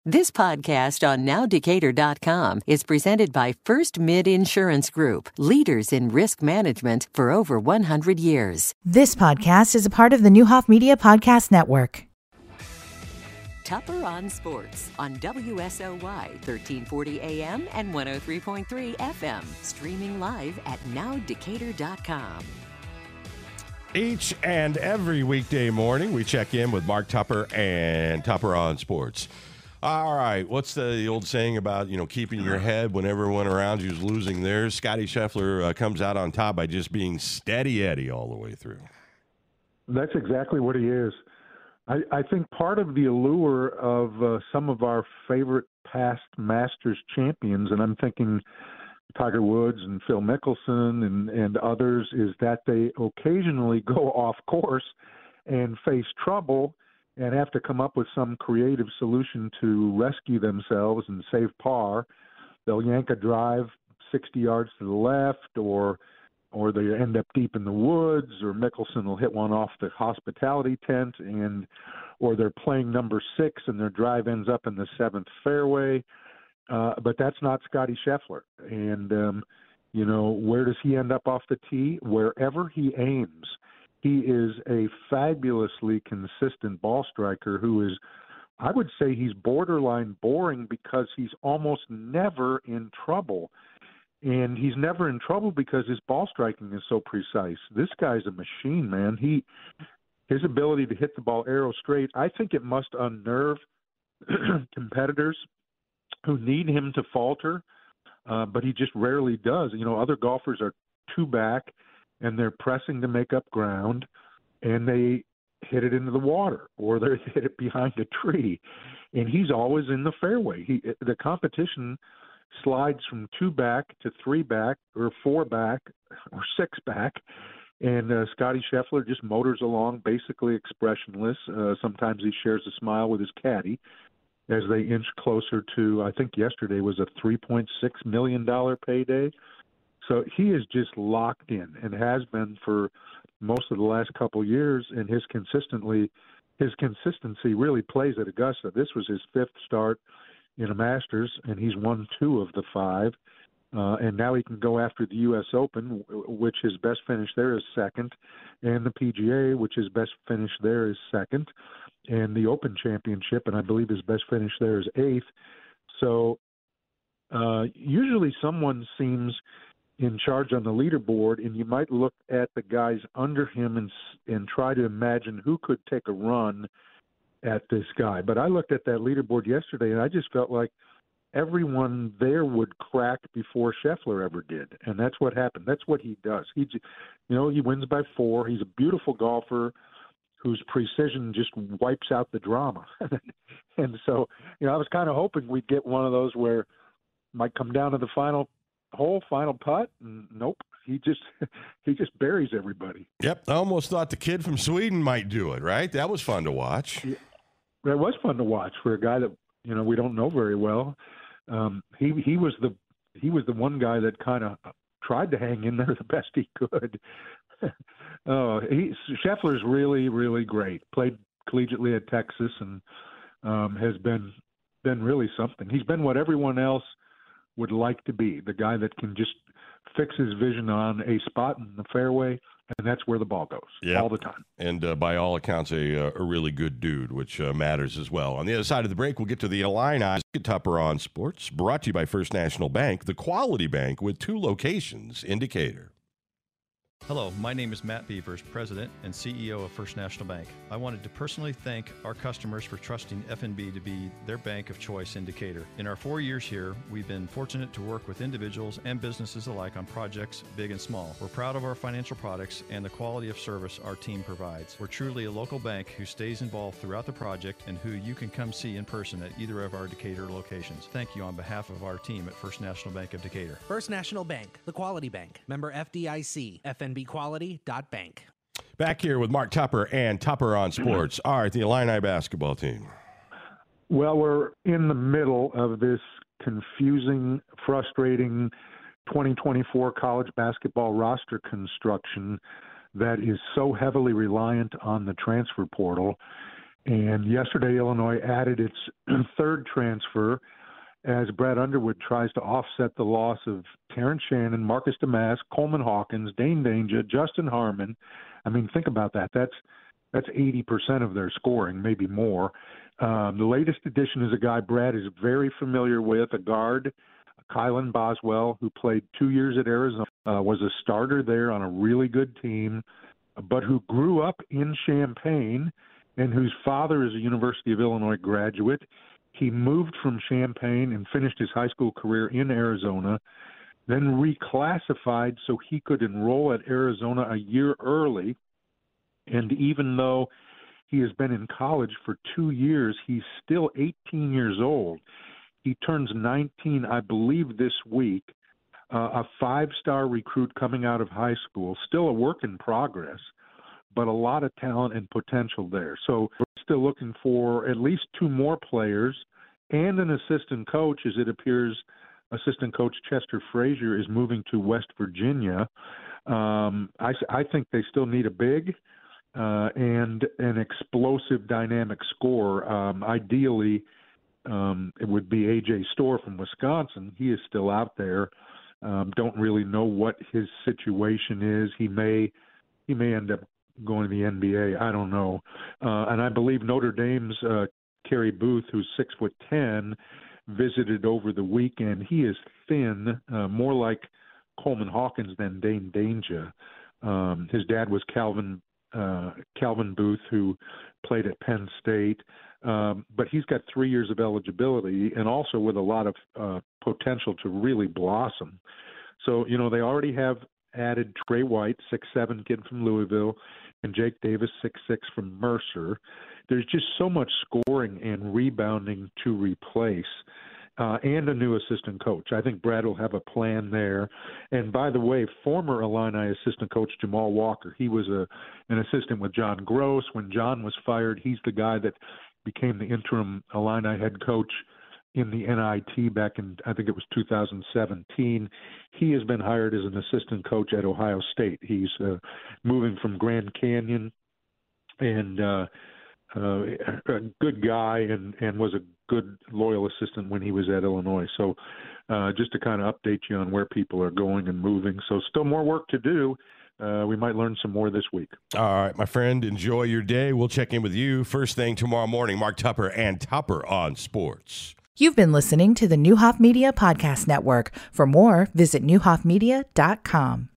This podcast on NowDecatur.com is presented by First Mid Insurance Group, leaders in risk management for over 100 years. This podcast is a part of the Newhoff Media Podcast Network. Tupper on Sports on WSOY 1340 AM and 103.3 FM. Streaming live at NowDecatur.com. Each and every weekday morning, we check in with Mark Tupper and Tupper on Sports. All right, what's the old saying about, keeping your head when everyone around you is losing theirs? Scotty Scheffler comes out on top by just being steady Eddie all the way through. That's exactly what he is. I think part of the allure of some of our favorite past Masters champions, and I'm thinking Tiger Woods and Phil Mickelson and others, is that they occasionally go off course and face trouble and have to come up with some creative solution to rescue themselves and save par. They'll yank a drive 60 yards to the left, or they end up deep in the woods, or Mickelson will hit one off the hospitality tent, or they're playing number 6 and their drive ends up in the 7th fairway. But that's not Scotty Scheffler. And, where does he end up off the tee? Wherever he aims. He is a fabulously consistent ball striker who is, I would say he's borderline boring because he's almost never in trouble. And he's never in trouble because his ball striking is so precise. This guy's a machine, man. His ability to hit the ball arrow straight, I think it must unnerve competitors who need him to falter, but he just rarely does. Other golfers are two back, and they're pressing to make up ground, and they hit it into the water, or they hit it behind a tree, and he's always in the fairway. The competition slides from 2 back to 3 back, or 4 back, or 6 back, and Scotty Scheffler just motors along, basically expressionless. Sometimes he shares a smile with his caddy as they inch closer to, I think yesterday was a $3.6 million payday. So he is just locked in and has been for most of the last couple years, and his consistency really plays at Augusta. This was his 5th start in a Masters, and he's won 2 of the 5. And now he can go after the U.S. Open, which his best finish there is 2nd, and the PGA, which his best finish there is 2nd, and the Open Championship, and I believe his best finish there is 8th. So usually someone seems in charge on the leaderboard, and you might look at the guys under him and try to imagine who could take a run at this guy. But I looked at that leaderboard yesterday, and I just felt like everyone there would crack before Scheffler ever did, and that's what happened. That's what he does. He wins by 4. He's a beautiful golfer whose precision just wipes out the drama. And so, I was kind of hoping we'd get one of those where it might come down to the final hole, final putt, and nope. He just buries everybody. Yep, I almost thought the kid from Sweden might do it, right? That was fun to watch. Yeah, that was fun to watch for a guy that, we don't know very well. He was the one guy that kind of tried to hang in there the best he could. Scheffler's really, really great. Played collegiately at Texas and has been really something. He's been what everyone else would like to be, the guy that can just fix his vision on a spot in the fairway, and that's where the ball goes all the time. And by all accounts, a really good dude, which matters as well. On the other side of the break, we'll get to the Illini. Tupper on Sports, brought to you by First National Bank, the quality bank with 2 locations in Decatur. Hello, my name is Matt Beavers, President and CEO of First National Bank. I wanted to personally thank our customers for trusting FNB to be their bank of choice in Decatur. In our 4 years here, we've been fortunate to work with individuals and businesses alike on projects big and small. We're proud of our financial products and the quality of service our team provides. We're truly a local bank who stays involved throughout the project and who you can come see in person at either of our Decatur locations. Thank you on behalf of our team at First National Bank of Decatur. First National Bank, the quality bank. Member FDIC, FNBquality.bank. Back here with Mark Tupper and Tupper on Sports. All right, the Illini basketball team. Well, we're in the middle of this confusing, frustrating 2024 college basketball roster construction that is so heavily reliant on the transfer portal. And yesterday, Illinois added its third transfer as Brad Underwood tries to offset the loss of Terrence Shannon, Marcus Damas, Coleman Hawkins, Dane Danger, Justin Harmon. I mean, think about that. That's 80% of their scoring, maybe more. The latest addition is a guy Brad is very familiar with, a guard, Kylan Boswell, who played 2 years at Arizona, was a starter there on a really good team, but who grew up in Champaign and whose father is a University of Illinois graduate. He moved from Champaign and finished his high school career in Arizona, then reclassified so he could enroll at Arizona a year early. And even though he has been in college for 2 years, he's still 18 years old. He turns 19, I believe, this week, a five-star recruit coming out of high school, still a work in progress, but a lot of talent and potential there. So we're still looking for at least 2 more players and an assistant coach, as it appears assistant coach Chester Frazier is moving to West Virginia. I think they still need a big and an explosive dynamic scorer. Ideally, it would be A.J. Storr from Wisconsin. He is still out there. Don't really know what his situation is. He may end up going to the NBA. I don't know. And I believe Notre Dame's Kerry Booth, who's 6'10", visited over the weekend. He is thin, more like Coleman Hawkins than Dane Danger. His dad was Calvin Booth, who played at Penn State. But he's got 3 years of eligibility and also with a lot of potential to really blossom. So, they already have added Trey White, 6'7" kid from Louisville, and Jake Davis, 6'6" from Mercer. There's just so much scoring and rebounding to replace, and a new assistant coach. I think Brad will have a plan there. And by the way, former Illini assistant coach Jamal Walker, he was an assistant with John Gross. When John was fired, he's the guy that became the interim Illini head coach in the NIT back in, I think it was 2017. He has been hired as an assistant coach at Ohio State. He's moving from Grand Canyon, and a good guy and was a good, loyal assistant when he was at Illinois. So just to kind of update you on where people are going and moving. So still more work to do. We might learn some more this week. All right, my friend, enjoy your day. We'll check in with you first thing tomorrow morning. Mark Tupper and Tupper on Sports. You've been listening to the Neuhoff Media Podcast Network. For more, visit neuhoffmedia.com.